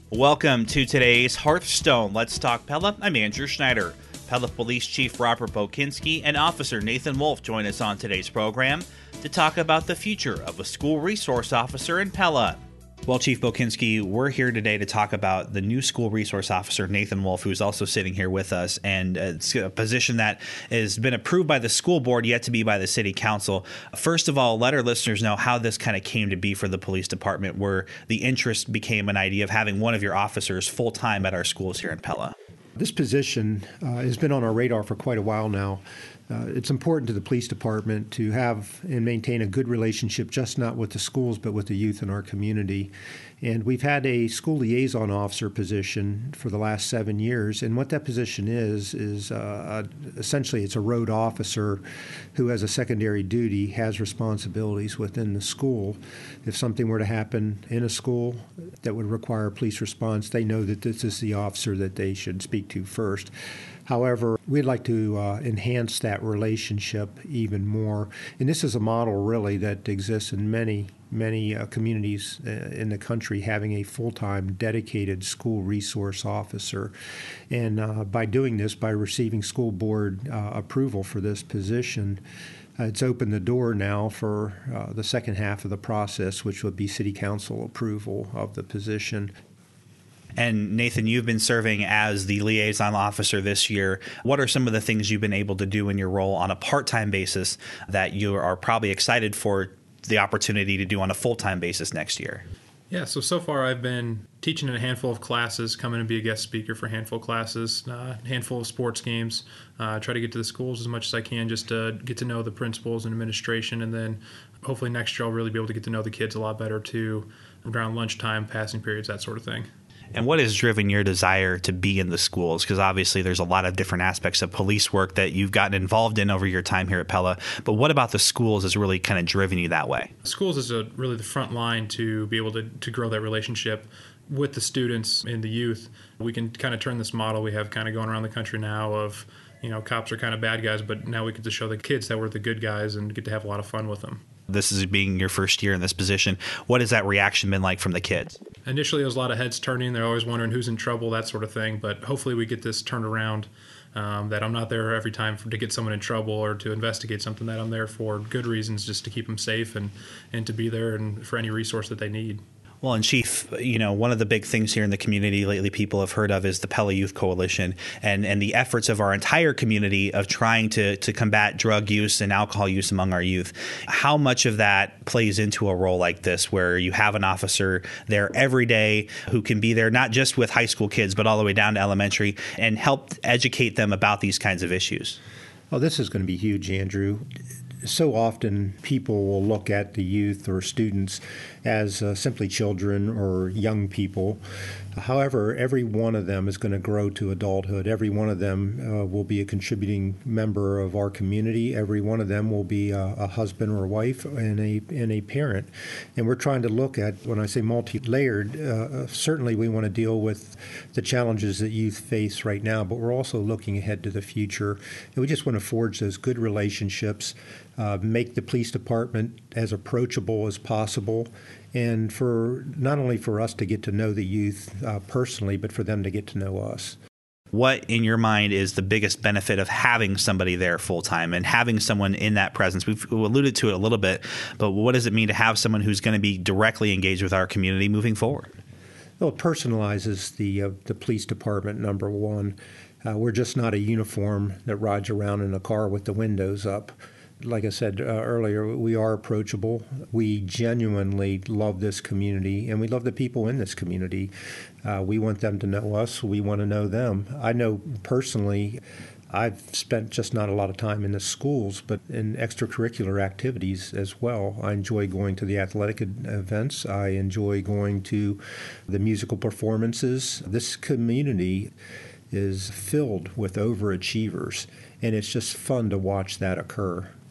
Welcome to today's Hearthstone Let's Talk Pella. I'm Andrew Schneider. Pella Police Chief Robert Bokinski and Officer Nathan Wolf join us on today's program to talk about the future of a school resource officer in Pella. Well, Chief Bokinski, we're here today to talk about the new school resource officer, Nathan Wolf, who's also sitting here with us. And it's a position that has been approved by the school board, yet to be by the city council. First of all, let our listeners know how this kind of came to be for the police department, where the interest became an idea of having one of your officers full-time at our schools here in Pella. This position has been on our radar for quite a while now. It's important to the police department to have and maintain a good relationship, just not with the schools, but with the youth in our community. And we've had a school liaison officer position for the last 7 years. And what that position is essentially it's a road officer who has a secondary duty, has responsibilities within the school. If something were to happen in a school that would require a police response, they know that this is the officer that they should speak to first. However, we'd like to enhance that relationship even more. And this is a model really that exists in many communities in the country, having a full-time dedicated school resource officer. And by doing this, by receiving school board approval for this position, it's opened the door now for the second half of the process, which would be city council approval of the position. And Nathan, you've been serving as the liaison officer this year. What are some of the things you've been able to do in your role on a part-time basis that you are probably excited for the opportunity to do on a full-time basis next year? Yeah, so far I've been teaching in a handful of classes, coming to be a guest speaker for a handful of classes, a handful of sports games, try to get to the schools as much as I can just to get to know the principals and administration, and then hopefully next year I'll really be able to get to know the kids a lot better too, around lunchtime, passing periods, that sort of thing. And what has driven your desire to be in the schools? Because obviously there's a lot of different aspects of police work that you've gotten involved in over your time here at Pella. But what about the schools has really kind of driven you that way? Schools is really the front line to be able to grow that relationship with the students and the youth. We can kind of turn this model we have kind of going around the country now of, cops are kind of bad guys, but now we get to show the kids that we're the good guys and get to have a lot of fun with them. This is being your first year in this position. What has that reaction been like from the kids? Initially, there was a lot of heads turning. They're always wondering who's in trouble, that sort of thing. But hopefully we get this turned around, that I'm not there every time to get someone in trouble or to investigate something, that I'm there for good reasons, just to keep them safe and to be there and for any resource that they need. Well, and Chief, one of the big things here in the community lately people have heard of is the Pella Youth Coalition and the efforts of our entire community of trying to combat drug use and alcohol use among our youth. How much of that plays into a role like this, where you have an officer there every day who can be there not just with high school kids, but all the way down to elementary and help educate them about these kinds of issues? Oh, this is going to be huge, Andrew. So often people will look at the youth or students as simply children or young people. However, every one of them is going to grow to adulthood. Every one of them will be a contributing member of our community. Every one of them will be a husband or wife and a parent. And we're trying to look at, when I say multi-layered, certainly we want to deal with the challenges that youth face right now, but we're also looking ahead to the future. And we just want to forge those good relationships, make the police department as approachable as possible, and for not only for us to get to know the youth personally, but for them to get to know us. What, in your mind, is the biggest benefit of having somebody there full-time and having someone in that presence? We've alluded to it a little bit, but what does it mean to have someone who's going to be directly engaged with our community moving forward? Well, it personalizes the police department, number one. We're just not a uniform that rides around in a car with the windows up. Like I said earlier, we are approachable. We genuinely love this community, and we love the people in this community. We want them to know us. We want to know them. I know personally, I've spent just not a lot of time in the schools, but in extracurricular activities as well. I enjoy going to the athletic events. I enjoy going to the musical performances. This community is filled with overachievers, and it's just fun to watch that occur.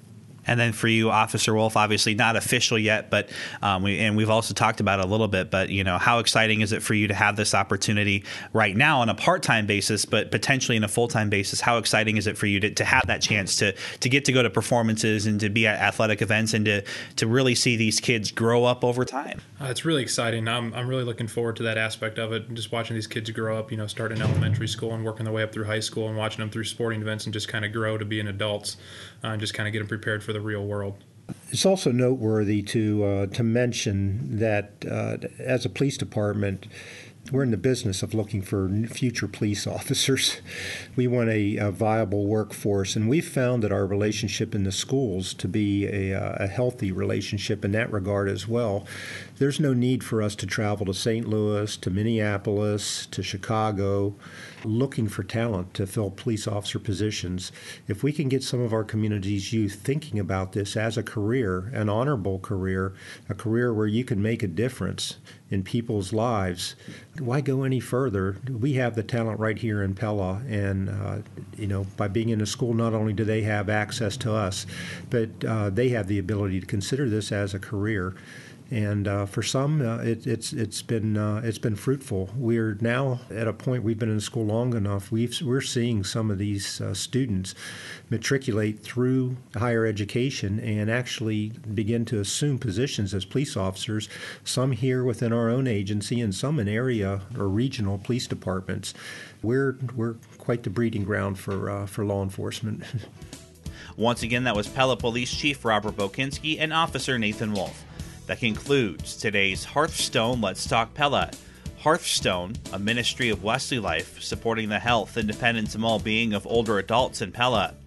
And then for you, Officer Wolf, obviously not official yet, but we've also talked about it a little bit, but how exciting is it for you to have this opportunity right now on a part-time basis, but potentially in a full-time basis? How exciting is it for you to have that chance to get to go to performances and to be at athletic events and to really see these kids grow up over time? It's really exciting. I'm really looking forward to that aspect of it, and just watching these kids grow up, start in elementary school and working their way up through high school and watching them through sporting events and just kind of grow to being adults and just kind of get them prepared for the real world. It's also noteworthy to mention that as a police department, we're in the business of looking for future police officers. We want a viable workforce, and we've found that our relationship in the schools to be a healthy relationship in that regard as well. There's no need for us to travel to St. Louis, to Minneapolis, to Chicago, looking for talent to fill police officer positions. If we can get some of our community's youth thinking about this as a career, an honorable career, a career where you can make a difference in people's lives, why go any further? We have the talent right here in Pella, and by being in a school, not only do they have access to us, but they have the ability to consider this as a career. And for some, it's been fruitful. We're now at a point, we've been in school long enough. We're seeing some of these students matriculate through higher education and actually begin to assume positions as police officers. Some here within our own agency, and some in area or regional police departments. We're quite the breeding ground for law enforcement. Once again, that was Pella Police Chief Robert Bokinski and Officer Nathan Wolf. That concludes today's Hearthstone Let's Talk Pella. Hearthstone, a ministry of Wesley Life, supporting the health, independence, and well-being of older adults in Pella.